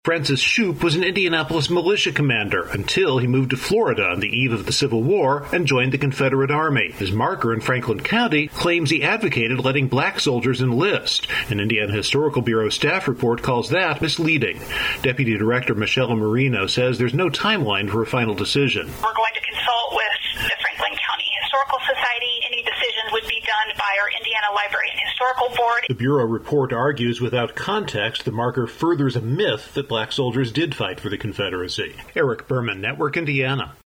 Francis Shoup was an Indianapolis militia commander until he moved to Florida on the eve of the Civil War and joined the Confederate Army. His marker in Franklin County claims he advocated letting black soldiers enlist. An Indiana Historical Bureau staff report calls that misleading. Deputy Director Michelle Marino says there's no timeline for a final decision. We're going to consult with the Franklin County Historical Society. Any decisions would be done by our Indiana Library and Historical Board. The Bureau report argues without context the marker furthers a myth that black soldiers did fight for the Confederacy. Eric Berman, Network Indiana.